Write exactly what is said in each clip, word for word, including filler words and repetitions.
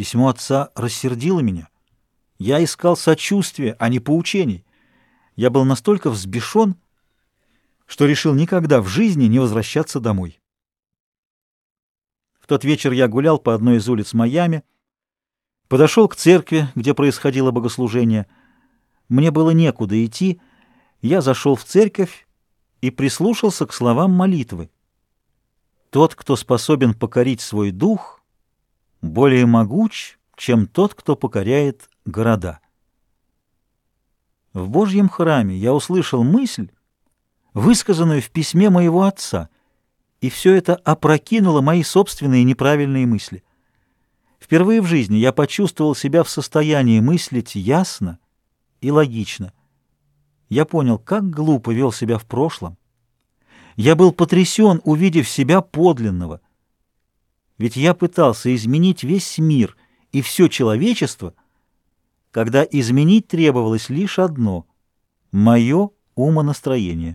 Письмо отца рассердило меня. Я искал сочувствия, а не поучений. Я был настолько взбешен, что решил никогда в жизни не возвращаться домой. В тот вечер я гулял по одной из улиц Майами, подошел к церкви, где происходило богослужение. Мне было некуда идти, я зашел в церковь и прислушался к словам молитвы. Тот, кто способен покорить свой дух, более могуч, чем тот, кто покоряет города. В Божьем храме я услышал мысль, высказанную в письме моего отца, и все это опрокинуло мои собственные неправильные мысли. Впервые в жизни я почувствовал себя в состоянии мыслить ясно и логично. Я понял, как глупо вел себя в прошлом. Я был потрясен, увидев себя подлинного. Ведь я пытался изменить весь мир и все человечество, когда изменить требовалось лишь одно — мое умонастроение.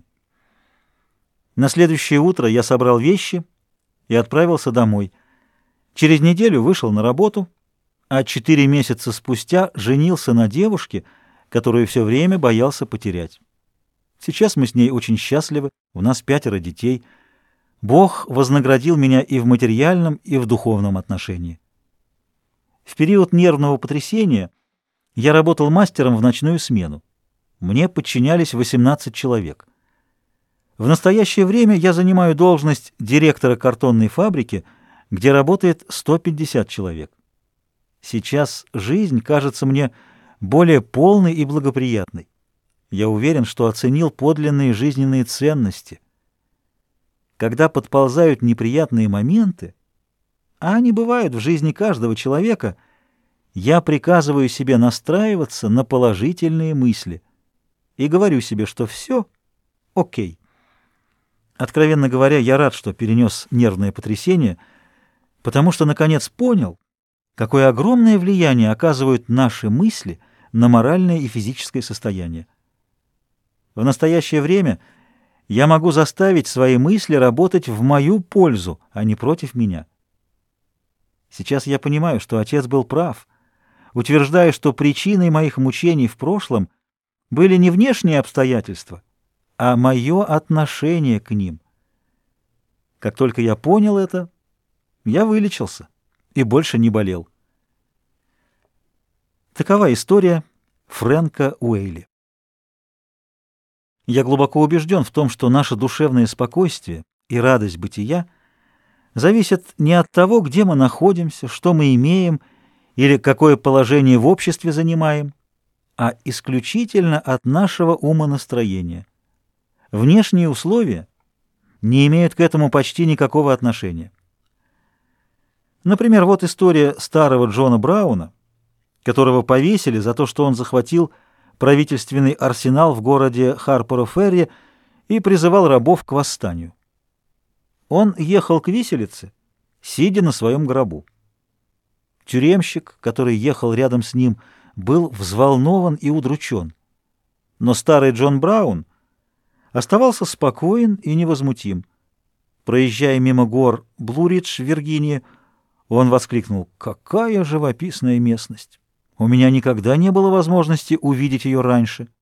На следующее утро я собрал вещи и отправился домой. Через неделю вышел на работу, а четыре месяца спустя женился на девушке, которую все время боялся потерять. Сейчас мы с ней очень счастливы, у нас пятеро детей. Бог вознаградил меня и в материальном, и в духовном отношении. В период нервного потрясения я работал мастером в ночную смену. Мне подчинялись восемнадцать человек. В настоящее время я занимаю должность директора картонной фабрики, где работает сто пятьдесят человек. Сейчас жизнь кажется мне более полной и благоприятной. Я уверен, что оценил подлинные жизненные ценности. Когда подползают неприятные моменты, а они бывают в жизни каждого человека, я приказываю себе настраиваться на положительные мысли и говорю себе, что все окей. Откровенно говоря, я рад, что перенес нервное потрясение, потому что, наконец, понял, какое огромное влияние оказывают наши мысли на моральное и физическое состояние. В настоящее время я могу заставить свои мысли работать в мою пользу, а не против меня. Сейчас я понимаю, что отец был прав, утверждая, что причиной моих мучений в прошлом были не внешние обстоятельства, а мое отношение к ним. Как только я понял это, я вылечился и больше не болел. Такова история Фрэнка Уэйли. Я глубоко убежден в том, что наше душевное спокойствие и радость бытия зависят не от того, где мы находимся, что мы имеем или какое положение в обществе занимаем, а исключительно от нашего умонастроения. Внешние условия не имеют к этому почти никакого отношения. Например, вот история старого Джона Брауна, которого повесили за то, что он захватил правительственный арсенал в городе Харпера-Ферри и призывал рабов к восстанию. Он ехал к виселице, сидя на своем гробу. Тюремщик, который ехал рядом с ним, был взволнован и удручен. Но старый Джон Браун оставался спокоен и невозмутим. Проезжая мимо гор Блуридж в Виргинии, он воскликнул: «Какая живописная местность! У меня никогда не было возможности увидеть ее раньше».